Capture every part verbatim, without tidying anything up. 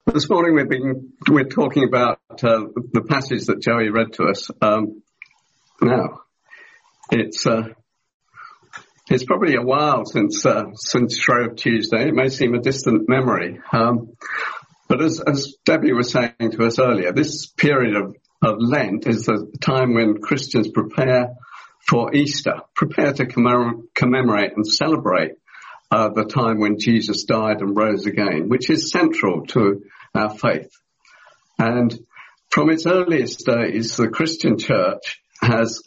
This morning we've been, we're talking about uh, the passage that Joey read to us. Um, now, it's uh, it's probably a while since uh, since Shrove Tuesday. It may seem a distant memory, um, but as, as Debbie was saying to us earlier, this period of, of Lent is the time when Christians prepare for Easter, prepare to commemor- commemorate and celebrate uh, the time when Jesus died and rose again, which is central to our faith. And from its earliest days, the Christian church has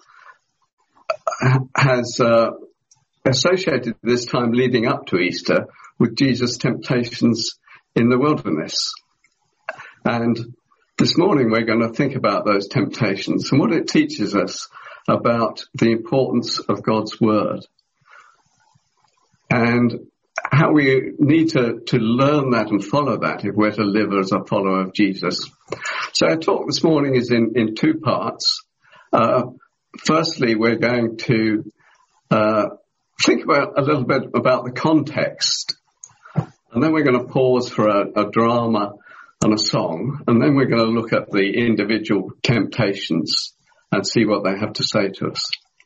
has uh, associated this time leading up to Easter with Jesus' temptations in the wilderness. And this morning we're going to think about those temptations and what it teaches us about the importance of God's word and how we need to, to learn that and follow that if we're to live as a follower of Jesus. So our talk this morning is in, in two parts. Uh, firstly, we're going to uh, think about a little bit about the context, and then we're going to pause for a, a drama and a song, and then we're going to look at the individual temptations and see what they have to say to us.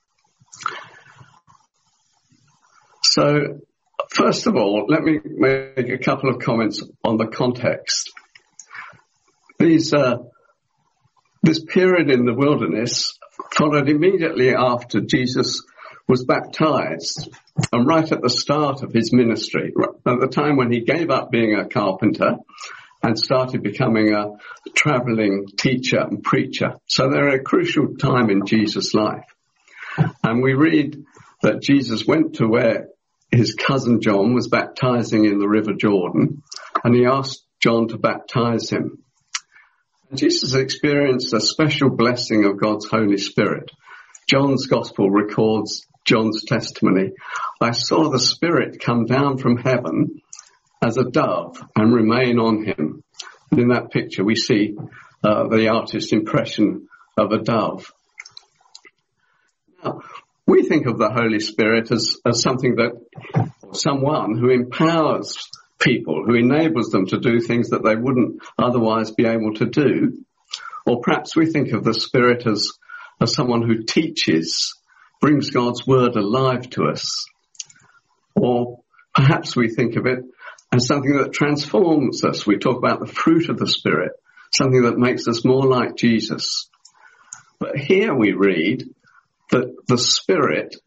So, first of all, let me make a couple of comments on the context. These, uh, this period in the wilderness followed immediately after Jesus was baptized, and right at the start of his ministry, at the time when he gave up being a carpenter and started becoming a traveling teacher and preacher. So they're a crucial time in Jesus' life. And we read that Jesus went to where his cousin John was baptizing in the River Jordan, and he asked John to baptize him. And Jesus experienced a special blessing of God's Holy Spirit. John's Gospel records John's testimony. I saw the Spirit come down from heaven as a dove and remain on him. And in that picture we see uh, the artist's impression of a dove. Now, we think of the Holy Spirit as, as something that, someone who empowers people, who enables them to do things that they wouldn't otherwise be able to do. Or perhaps we think of the Spirit as, as someone who teaches, brings God's word alive to us. Or perhaps we think of it as something that transforms us. We talk about the fruit of the Spirit, something that makes us more like Jesus. But here we read that the Spirit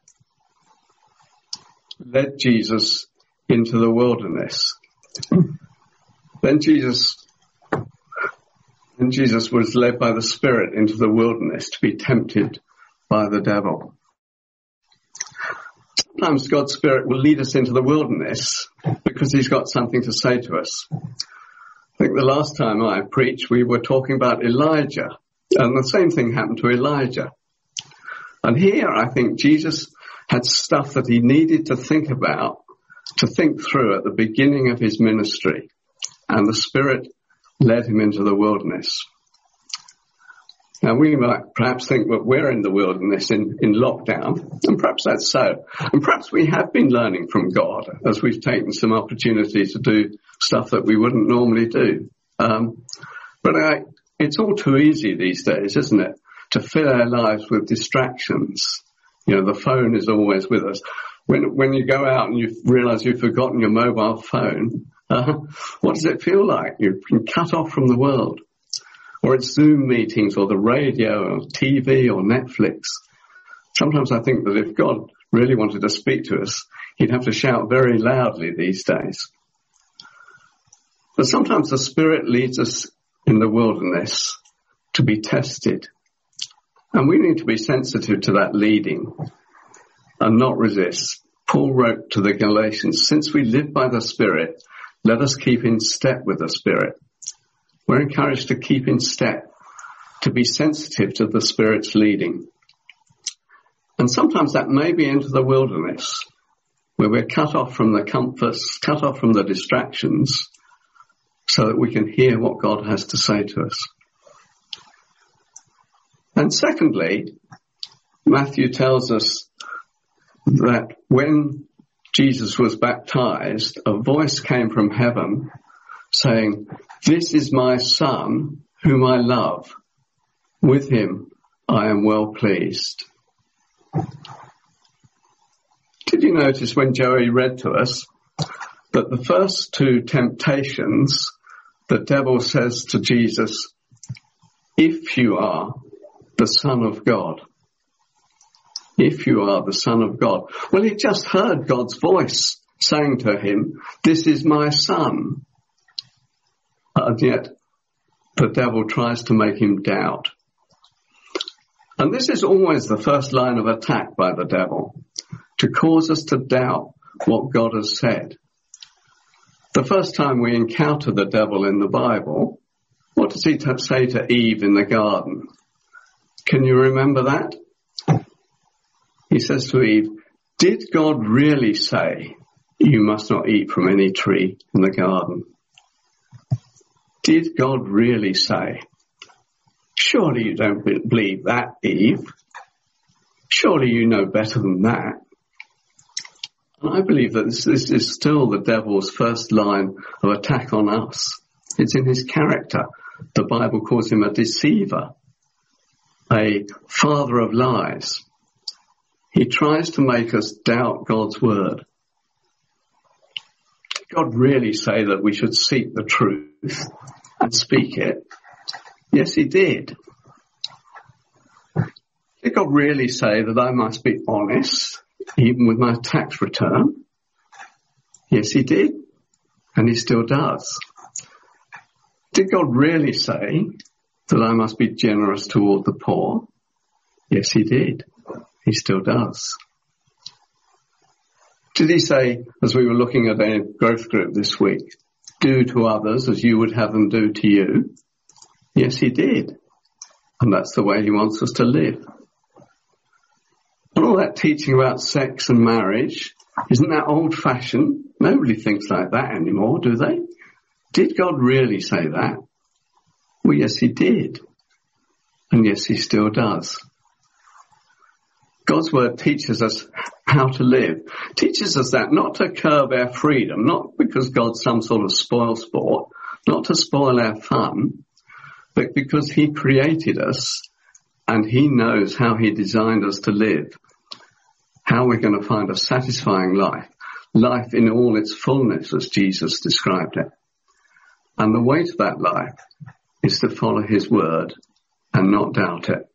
led Jesus into the wilderness. Then Jesus, then Jesus was led by the Spirit into the wilderness to be tempted by the devil. Sometimes God's Spirit will lead us into the wilderness because he's got something to say to us. I think the last time I preached, we were talking about Elijah, and the same thing happened to Elijah. And here I think Jesus had stuff that he needed to think about, to think through at the beginning of his ministry. And the Spirit led him into the wilderness. Now we might perhaps think that we're in the wilderness in, in lockdown, and perhaps that's so. And perhaps we have been learning from God as we've taken some opportunity to do stuff that we wouldn't normally do. Um, but I, it's all too easy these days, isn't it? To fill our lives with distractions. You know, the phone is always with us. When when you go out and you realize you've forgotten your mobile phone, uh, what does it feel like? You've been cut off from the world. Or it's Zoom meetings or the radio or T V or Netflix. Sometimes I think that if God really wanted to speak to us, he'd have to shout very loudly these days. But sometimes the Spirit leads us in the wilderness to be tested. And we need to be sensitive to that leading and not resist. Paul wrote to the Galatians, since we live by the Spirit, let us keep in step with the Spirit. We're encouraged to keep in step, to be sensitive to the Spirit's leading. And sometimes that may be into the wilderness, where we're cut off from the comforts, cut off from the distractions, so that we can hear what God has to say to us. And secondly, Matthew tells us that when Jesus was baptized, a voice came from heaven saying, "This is my son, whom I love. With him I am well pleased." Did you notice when Joey read to us that the first two temptations, the devil says to Jesus, "If you are the Son of God, if you are the Son of God." Well, he just heard God's voice saying to him, "This is my son." And yet the devil tries to make him doubt. And this is always the first line of attack by the devil, to cause us to doubt what God has said. The first time we encounter the devil in the Bible, what does he t- say to Eve in the garden? Can you remember that? He says to Eve, "Did God really say you must not eat from any tree in the garden?" Did God really say? Surely you don't be- believe that, Eve. Surely you know better than that. And I believe that this, this is still the devil's first line of attack on us. It's in his character. The Bible calls him a deceiver, a father of lies. He tries to make us doubt God's word. Did God really say that we should seek the truth and speak it? Yes, he did. Did God really say that I must be honest, even with my tax return? Yes, he did. And he still does. Did God really say that I must be generous toward the poor? Yes, he did. He still does. Did he say, as we were looking at a growth group this week, do to others as you would have them do to you? Yes, he did. And that's the way he wants us to live. And all that teaching about sex and marriage, isn't that old-fashioned? Nobody thinks like that anymore, do they? Did God really say that? Well, yes, he did. And yes, he still does. God's word teaches us how to live. Teaches us that not to curb our freedom, not because God's some sort of spoil sport, not to spoil our fun, but because he created us and he knows how he designed us to live, how we're going to find a satisfying life, life in all its fullness as Jesus described it. And the way to that life is to follow his word and not doubt it.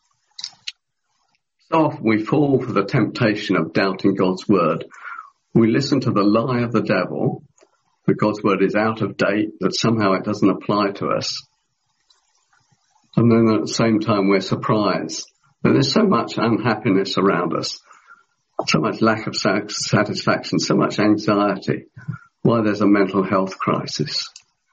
So often we fall for the temptation of doubting God's word. We listen to the lie of the devil that God's word is out of date, that somehow it doesn't apply to us. And then at the same time we're surprised that there's so much unhappiness around us, so much lack of satisfaction, so much anxiety, why there's a mental health crisis.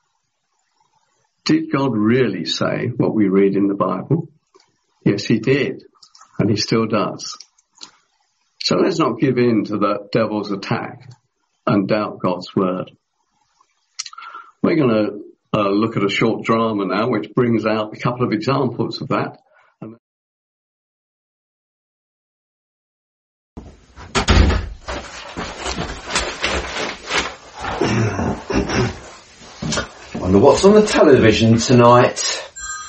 Did God really say what we read in the Bible? Yes, he did, and he still does. So let's not give in to the devil's attack and doubt God's word. We're going to uh, look at a short drama now, which brings out a couple of examples of that. Wonder what's on the television tonight.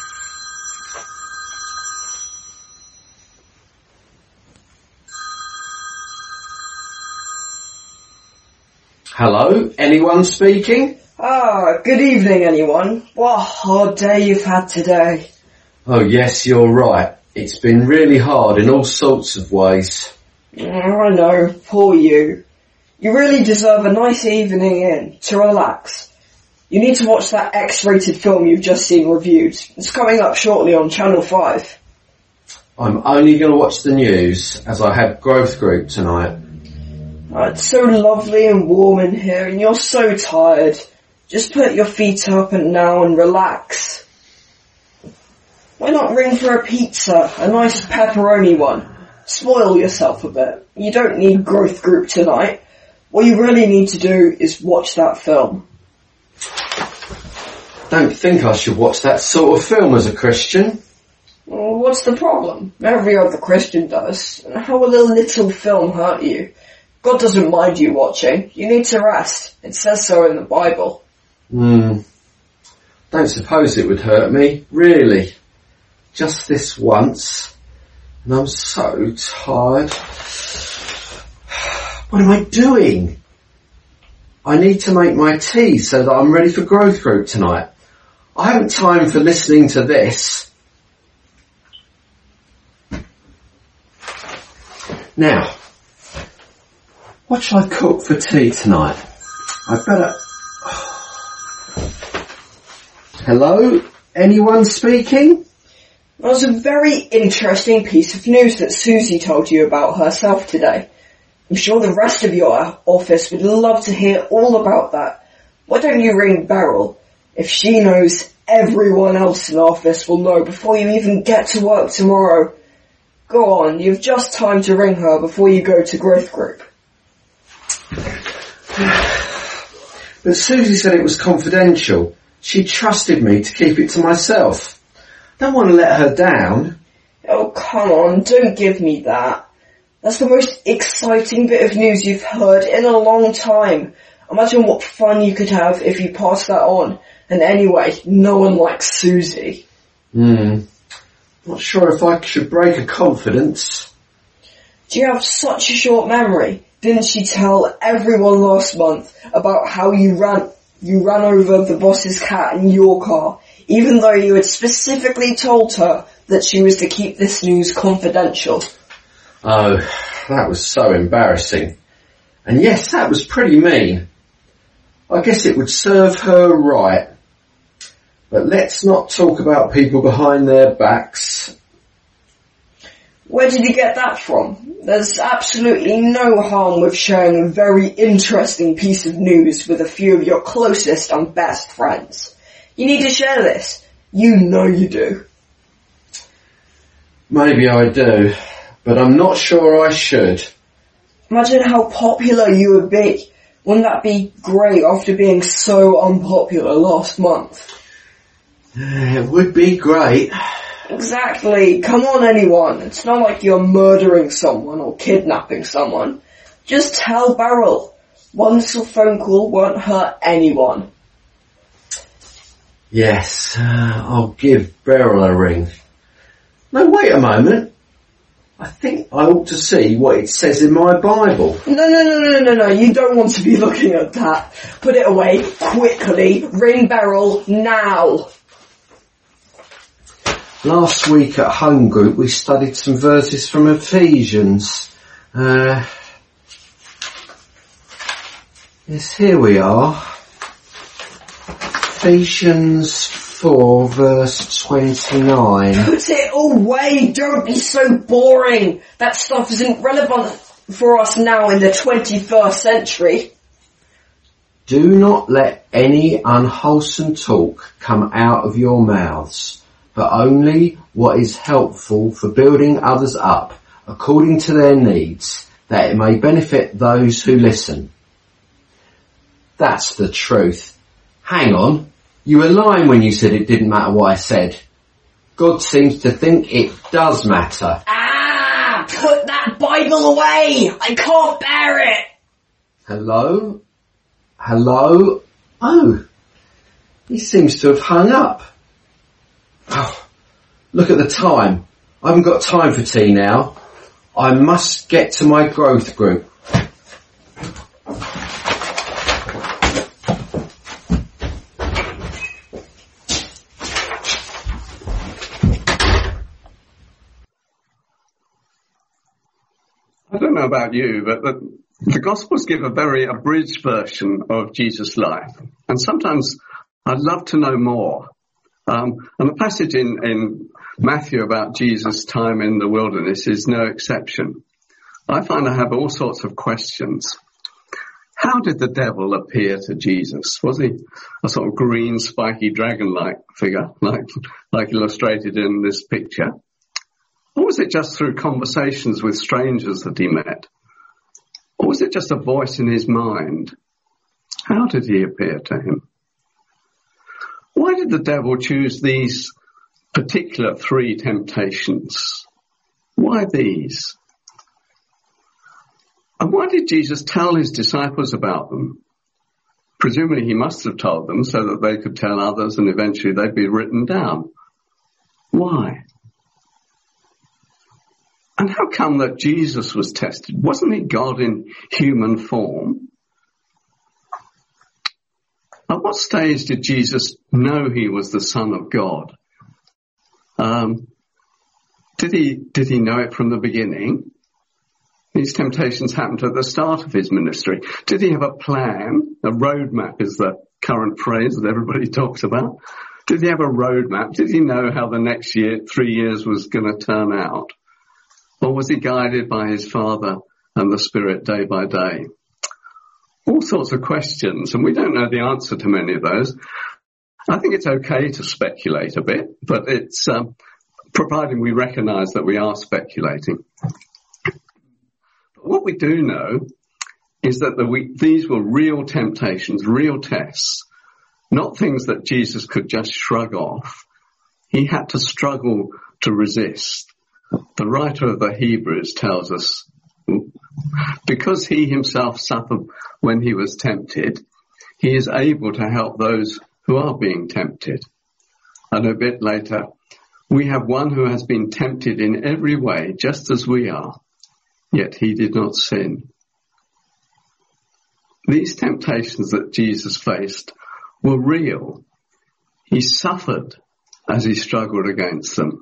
Hello, anyone speaking? Ah, good evening anyone. What a hard day you've had today. Oh yes, you're right. It's been really hard in all sorts of ways. Oh, I know, poor you. You really deserve a nice evening in, to relax. You need to watch that X-rated film you've just seen reviewed. It's coming up shortly on Channel five. I'm only going to watch the news as I have growth group tonight. Oh, it's so lovely and warm in here and you're so tired. Just put your feet up and now and relax. Why not ring for a pizza, a nice pepperoni one? Spoil yourself a bit. You don't need growth group tonight. What you really need to do is watch that film. Don't think I should watch that sort of film as a Christian. Well, what's the problem? Every other Christian does. How will a little film hurt you? God doesn't mind you watching. You need to rest. It says so in the Bible. Hmm. don't suppose it would hurt me, really. Just this once. And I'm so tired. What am I doing? I need to make my tea so that I'm ready for growth group tonight. I haven't time for listening to this. Now, what shall I cook for tea tonight? I better... Hello? Anyone speaking? That was a very interesting piece of news that Susie told you about herself today. I'm sure the rest of your office would love to hear all about that. Why don't you ring Beryl? If she knows, everyone else in the office will know before you even get to work tomorrow. Go on, you've just time to ring her before you go to growth group. But Susie said it was confidential. She trusted me to keep it to myself. I don't want to let her down. Oh, come on, don't give me that. That's the most exciting bit of news you've heard in a long time. Imagine what fun you could have if you passed that on. And anyway, no one likes Susie. Hmm. Not sure if I should break a confidence. Do you have such a short memory? Didn't she tell everyone last month about how you ran you ran over the boss's cat in your car, even though you had specifically told her that she was to keep this news confidential? Oh, that was so embarrassing. And yes, that was pretty mean. I guess it would serve her right. But let's not talk about people behind their backs. Where did you get that from? There's absolutely no harm with sharing a very interesting piece of news with a few of your closest and best friends. You need to share this. You know you do. Maybe I do, but I'm not sure I should. Imagine how popular you would be. Wouldn't that be great after being so unpopular last month? It would be great. Exactly. Come on, anyone. It's not like you're murdering someone or kidnapping someone. Just tell Beryl. One little phone call won't hurt anyone. Yes, uh, I'll give Beryl a ring. No, wait a moment. I think I ought to see what it says in my Bible. No, no, no, no, no, no. You don't want to be looking at that. Put it away, quickly. Ring Beryl, now. Last week at home group we studied some verses from Ephesians. Uh, yes, here we are. Ephesians four verse twenty-nine. Put it away, don't be so boring. That stuff isn't relevant for us now in the twenty-first century. Do not let any unwholesome talk come out of your mouths, but only what is helpful for building others up according to their needs, that it may benefit those who listen. That's the truth. Hang on, you were lying when you said it didn't matter what I said. God seems to think it does matter. Ah, put that Bible away! I can't bear it! Hello? Hello? Oh, he seems to have hung up. Oh, look at the time. I haven't got time for tea now. I must get to my growth group. I don't know about you, but the, the Gospels give a very abridged version of Jesus' life. And sometimes I'd love to know more. Um, and the passage in, in Matthew about Jesus' time in the wilderness is no exception. I find I have all sorts of questions. How did the devil appear to Jesus? Was he a sort of green, spiky, dragon-like figure, like, like illustrated in this picture? Or was it just through conversations with strangers that he met? Or was it just a voice in his mind? How did he appear to him? Why did the devil choose these particular three temptations? Why these? And why did Jesus tell his disciples about them? Presumably he must have told them so that they could tell others and eventually they'd be written down. Why? And how come that Jesus was tested? Wasn't he God in human form? At what stage did Jesus know he was the Son of God? Um, did he, did he know it from the beginning? These temptations happened at the start of his ministry. Did he have a plan? A roadmap is the current phrase that everybody talks about. Did he have a roadmap? Did he know how the next year, three years was going to turn out? Or was he guided by his Father and the Spirit day by day? All sorts of questions, and we don't know the answer to many of those. I think it's okay to speculate a bit, but it's um, providing we recognise that we are speculating. What we do know is that the, we, these were real temptations, real tests, not things that Jesus could just shrug off. He had to struggle to resist. The writer of the Hebrews tells us, because he himself suffered when he was tempted, he is able to help those who are being tempted. And a bit later, we have one who has been tempted in every way, just as we are. Yet he did not sin. These temptations that Jesus faced were real. He suffered as he struggled against them.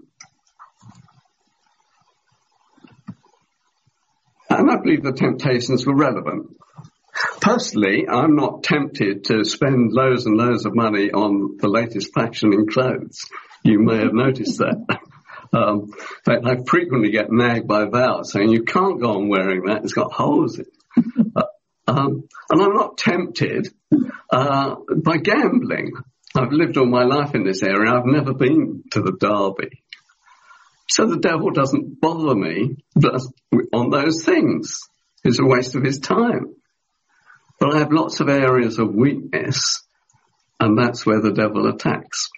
And I believe the temptations were relevant. Personally, I'm not tempted to spend loads and loads of money on the latest fashion in clothes. You may have noticed that. Um, in fact, I frequently get nagged by Val saying, you can't go on wearing that, it's got holes in it. uh, um, and I'm not tempted uh, by gambling. I've lived all my life in this area. I've never been to the Derby. So the devil doesn't bother me on those things. It's a waste of his time. But I have lots of areas of weakness, and that's where the devil attacks.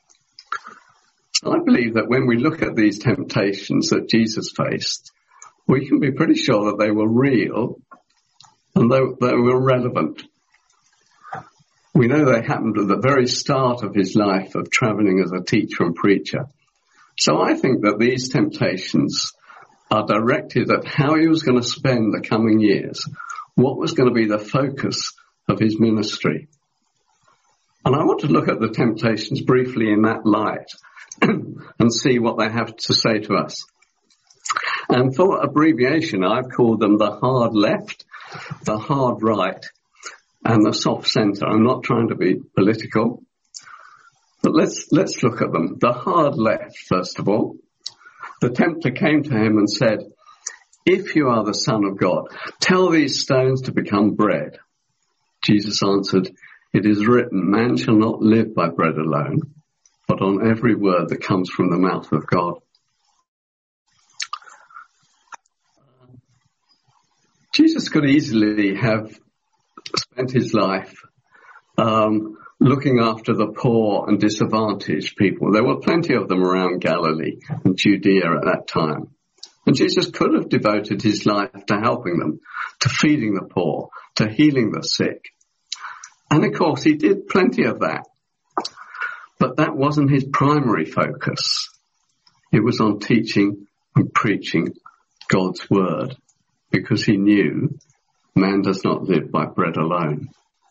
I believe that when we look at these temptations that Jesus faced, we can be pretty sure that they were real and they, they were relevant. We know they happened at the very start of his life of travelling as a teacher and preacher. So I think that these temptations are directed at how he was going to spend the coming years, what was going to be the focus of his ministry. And I want to look at the temptations briefly in that light and see what they have to say to us. And for abbreviation, I've called them the hard left, the hard right, and the soft centre. I'm not trying to be political, but let's let's look at them. The hard left, first of all. The tempter came to him and said, if you are the Son of God, tell these stones to become bread. Jesus answered, it is written, man shall not live by bread alone, but on every word that comes from the mouth of God. Jesus could easily have spent his life um, looking after the poor and disadvantaged people. There were plenty of them around Galilee and Judea at that time. And Jesus could have devoted his life to helping them, to feeding the poor, to healing the sick. And of course, he did plenty of that. But that wasn't his primary focus. It was on teaching and preaching God's word, because he knew man does not live by bread alone.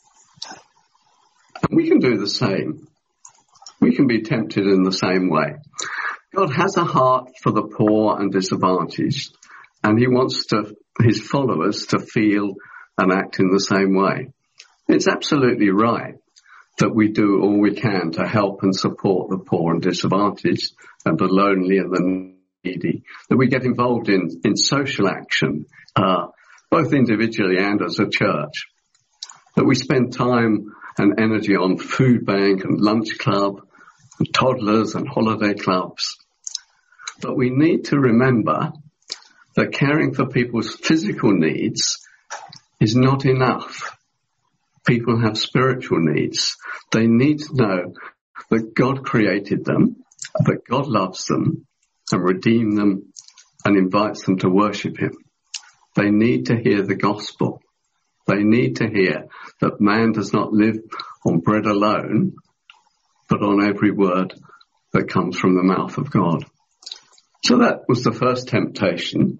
And we can do the same. We can be tempted in the same way. God has a heart for the poor and disadvantaged, and he wants to, his followers to feel and act in the same way. It's absolutely right that we do all we can to help and support the poor and disadvantaged and the lonely and the needy, that we get involved in, in social action, uh, both individually and as a church, that we spend time and energy on food bank and lunch club and toddlers and holiday clubs. But we need to remember that caring for people's physical needs is not enough. People have spiritual needs. They need to know that God created them, that God loves them and redeemed them and invites them to worship him. They need to hear the gospel. They need to hear that man does not live on bread alone, but on every word that comes from the mouth of God. So that was the first temptation.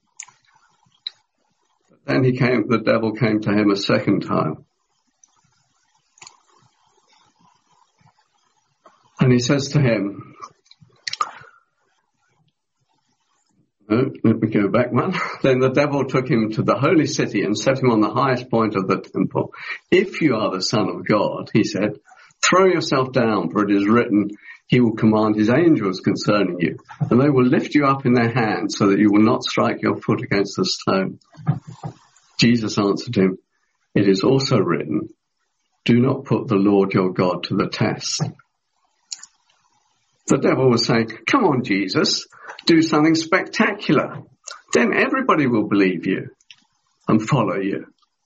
Then he came, the devil came to him a second time. And he says to him, no, let me go back one. Then the devil took him to the holy city and set him on the highest point of the temple. If you are the Son of God, he said, throw yourself down, for it is written, he will command his angels concerning you, and they will lift you up in their hands so that you will not strike your foot against a stone. Jesus answered him, it is also written, do not put the Lord your God to the test. The devil was saying, come on, Jesus, do something spectacular. Then everybody will believe you and follow you.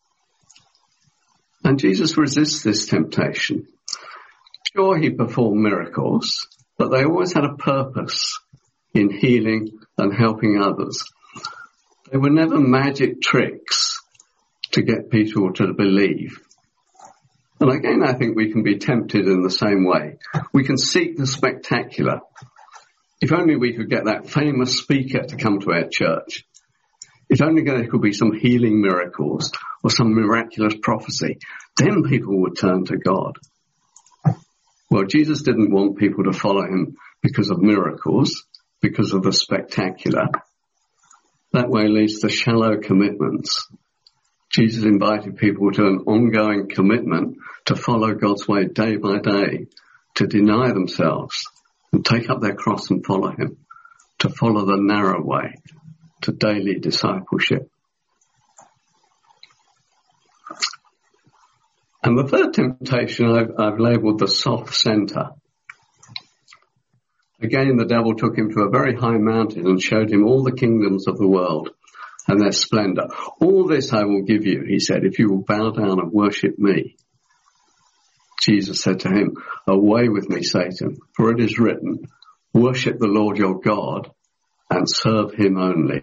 And Jesus resists this temptation. Sure, he performed miracles, but they always had a purpose in healing and helping others. They were never magic tricks to get people to believe. And again, I think we can be tempted in the same way. We can seek the spectacular. If only we could get that famous speaker to come to our church. If only there could be some healing miracles or some miraculous prophecy, then people would turn to God. Well, Jesus didn't want people to follow him because of miracles, because of the spectacular. That way leads to shallow commitments. Jesus invited people to an ongoing commitment to follow God's way day by day, to deny themselves and take up their cross and follow him, to follow the narrow way, to daily discipleship. And the third temptation I've, I've labelled the soft centre. Again, the devil took him to a very high mountain and showed him all the kingdoms of the world and their splendour. All this I will give you, he said, if you will bow down and worship me. Jesus said to him, away with me, Satan, for it is written, worship the Lord your God and serve him only.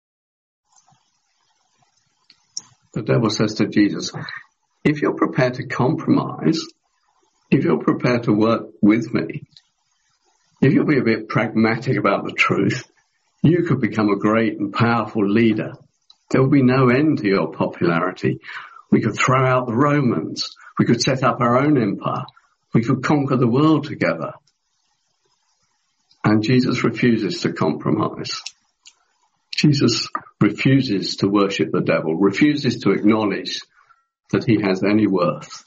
The devil says to Jesus, if you're prepared to compromise, if you're prepared to work with me, if you'll be a bit pragmatic about the truth, you could become a great and powerful leader. There will be no end to your popularity. We could throw out the Romans. We could set up our own empire. We could conquer the world together. And Jesus refuses to compromise. Jesus refuses to worship the devil, refuses to acknowledge that he has any worth.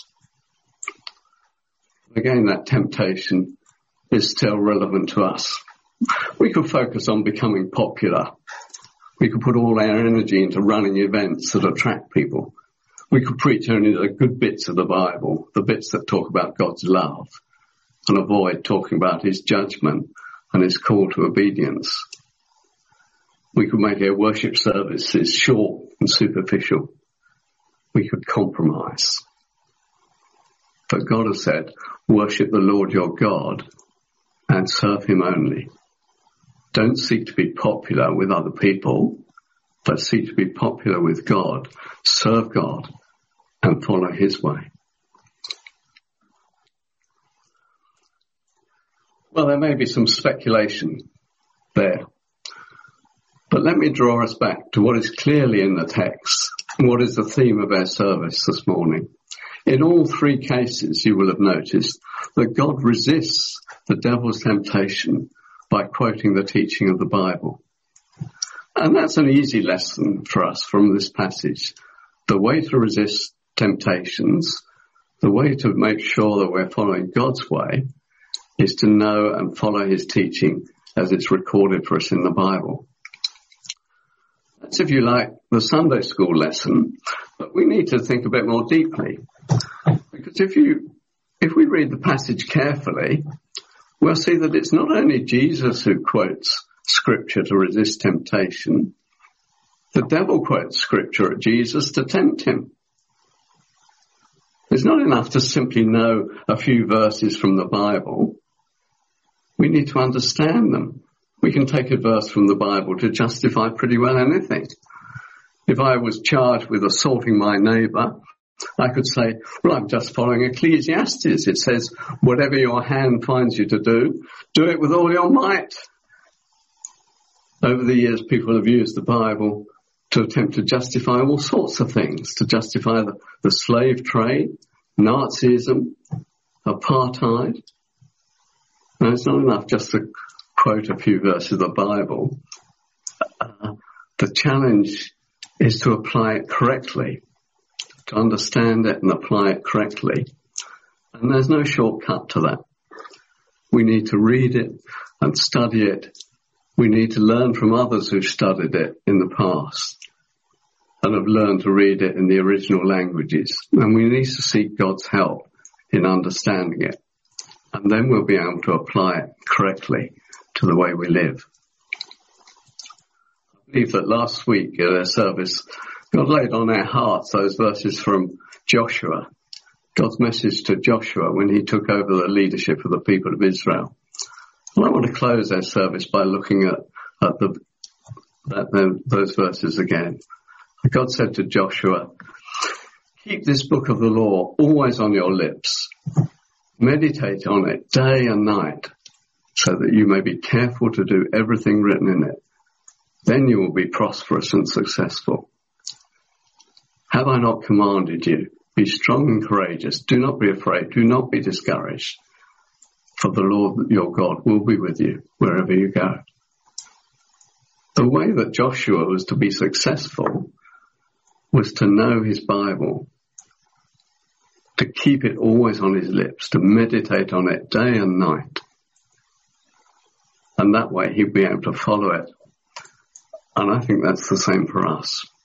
Again, that temptation is still relevant to us. We could focus on becoming popular. We could put all our energy into running events that attract people. We could preach only the good bits of the Bible, the bits that talk about God's love, and avoid talking about his judgment and his call to obedience. We could make our worship services short and superficial. We could compromise. But God has said, worship the Lord your God and serve him only. Don't seek to be popular with other people, but seek to be popular with God, serve God, and follow his way. Well, there may be some speculation there, but let me draw us back to what is clearly in the text and what is the theme of our service this morning. In all three cases, you will have noticed that God resists the devil's temptation by quoting the teaching of the Bible. And that's an easy lesson for us from this passage. The way to resist temptations, the way to make sure that we're following God's way, is to know and follow his teaching as it's recorded for us in the Bible. That's, if you like, the Sunday school lesson, but we need to think a bit more deeply. Because if you, if we read the passage carefully, we'll see that it's not only Jesus who quotes scripture to resist temptation. The devil quotes scripture at Jesus to tempt him. It's not enough to simply know a few verses from the Bible. We need to understand them. We can take a verse from the Bible to justify pretty well anything. If I was charged with assaulting my neighbour, I could say, well, I'm just following Ecclesiastes. It says, whatever your hand finds you to do, do it with all your might. Over the years, people have used the Bible to attempt to justify all sorts of things, to justify the, the slave trade, Nazism, apartheid. Now, it's not enough just to quote a few verses of the Bible. Uh, the challenge is to apply it correctly, to understand it and apply it correctly. And there's no shortcut to that. We need to read it and study it. We need to learn from others who've studied it in the past and have learned to read it in the original languages. And we need to seek God's help in understanding it. And then we'll be able to apply it correctly to the way we live. I believe that last week at our service, God laid on our hearts those verses from Joshua, God's message to Joshua when he took over the leadership of the people of Israel. And I want to close our service by looking at, at, the, at the, those verses again. God said to Joshua, keep this book of the law always on your lips. Meditate on it day and night so that you may be careful to do everything written in it. Then you will be prosperous and successful. Have I not commanded you? Be strong and courageous. Do not be afraid. Do not be discouraged. For the Lord your God will be with you wherever you go. The way that Joshua was to be successful was to know his Bible, to keep it always on his lips, to meditate on it day and night. And that way he'd be able to follow it. And I think that's the same for us.